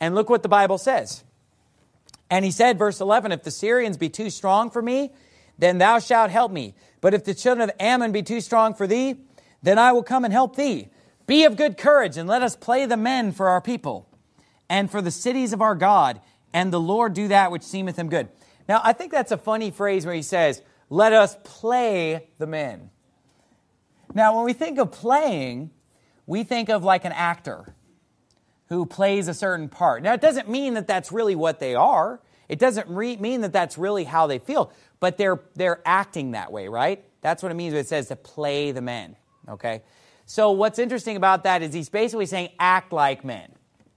And look what the Bible says. And he said, verse 11, if the Syrians be too strong for me, then thou shalt help me. But if the children of Ammon be too strong for thee, then I will come and help thee. Be of good courage, and let us play the men for our people, and for the cities of our God, and the Lord do that which seemeth him good. Now, I think that's a funny phrase where he says, let us play the men. Now, when we think of playing, we think of like an actor who plays a certain part. Now, it doesn't mean that that's really what they are. It doesn't mean that that's really how they feel. But they're acting that way, right? That's what it means when it says to play the men, okay? So what's interesting about that is he's basically saying act like men.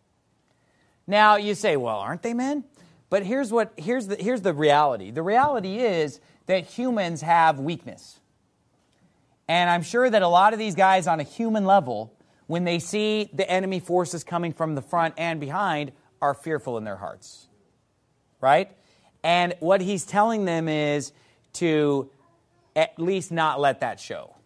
Now, you say, well, aren't they men? But here's the reality. The reality is that humans have weakness. And I'm sure that a lot of these guys on a human level, when they see the enemy forces coming from the front and behind, are fearful in their hearts. Right? And what he's telling them is to at least not let that show.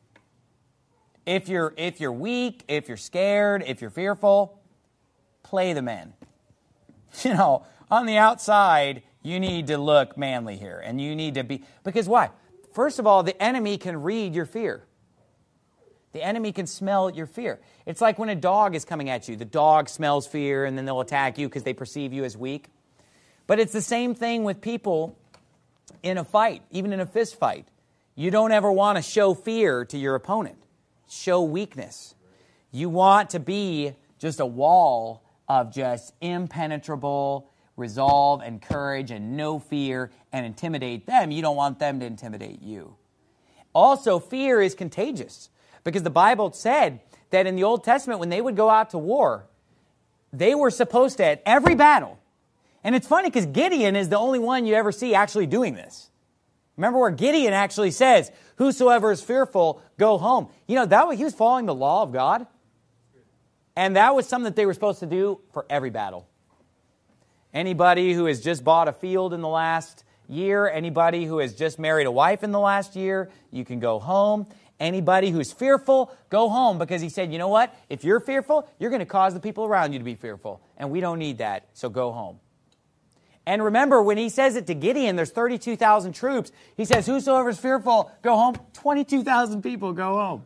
If you're weak, if you're scared, if you're fearful, play the men. You know, on the outside, you need to look manly here. And you need to be... Because why? First of all, the enemy can read your fear. The enemy can smell your fear. It's like when a dog is coming at you. The dog smells fear, and then they'll attack you because they perceive you as weak. But it's the same thing with people in a fight, even in a fist fight. You don't ever want to show fear to your opponent. Show weakness. You want to be just a wall of just impenetrable resolve and courage and no fear and intimidate them. You don't want them to intimidate you. Also, fear is contagious because the Bible said that in the Old Testament, when they would go out to war, they were supposed to, at every battle, and it's funny because Gideon is the only one you ever see actually doing this. Remember where Gideon actually says, whosoever is fearful, go home. You know, he was following the law of God. And that was something that they were supposed to do for every battle. Anybody who has just bought a field in the last year, anybody who has just married a wife in the last year, you can go home. Anybody who's fearful, go home. Because he said, you know what? If you're fearful, you're going to cause the people around you to be fearful. And we don't need that, so go home. And remember, when he says it to Gideon, there's 32,000 troops. He says, whosoever is fearful, go home. 22,000 people go home.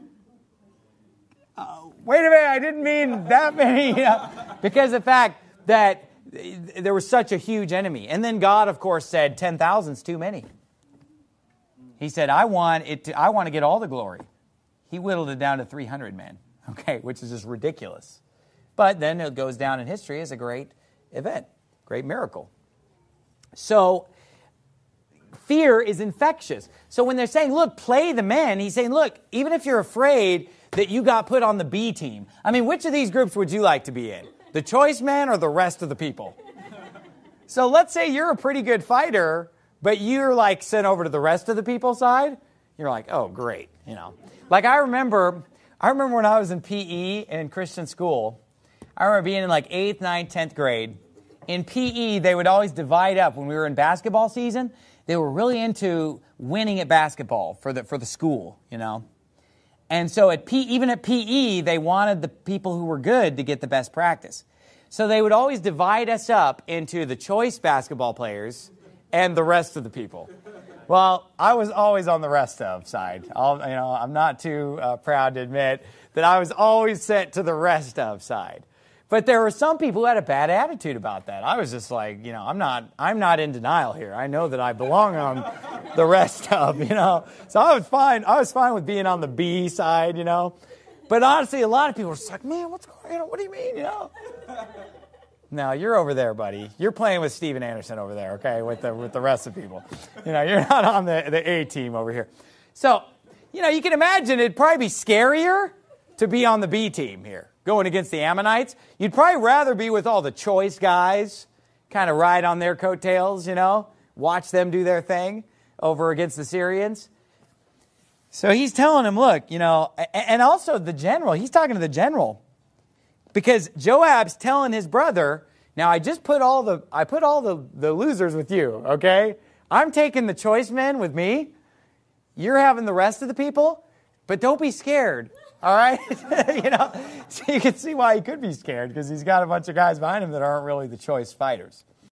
Wait a minute, I didn't mean that many. Because of the fact that there was such a huge enemy. And then God, of course, said 10,000 is too many. He said, I want to get all the glory. He whittled it down to 300 men, okay, which is just ridiculous. But then it goes down in history as a great event, great miracle. So fear is infectious. So when they're saying, look, play the men, he's saying, look, even if you're afraid that you got put on the B team, I mean, which of these groups would you like to be in? The choice men or the rest of the people? So let's say you're a pretty good fighter, but you're like sent over to the rest of the people's side. You're like, oh, great. You know, like I remember when I was in PE in Christian school, I remember being in like 8th, 9th, 10th grade. In PE, they would always divide up when we were in basketball season. They were really into winning at basketball for the school, you know. And so even at PE, they wanted the people who were good to get the best practice. So they would always divide us up into the choice basketball players and the rest of the people. Well, I was always on the rest of side. I'm not too proud to admit that I was always sent to the rest of side. But there were some people who had a bad attitude about that. I was just like, I'm not in denial here. I know that I belong on the rest of, So I was fine. I was fine with being on the B side, But honestly, a lot of people were just like, man, what's going on? What do you mean, No, you're over there, buddy. You're playing with Steven Anderson over there, okay, with the rest of the people. You're not on the A team over here. So, you can imagine it'd probably be scarier to be on the B team here, going against the Ammonites. You'd probably rather be with all the choice guys, kind of ride on their coattails, watch them do their thing over against the Syrians. So he's telling him, look, and also the general, he's talking to the general. Because Joab's telling his brother, now I put all the losers with you, okay? I'm taking the choice men with me. You're having the rest of the people, but don't be scared. All right? So you can see why he could be scared, because he's got a bunch of guys behind him that aren't really the choice fighters.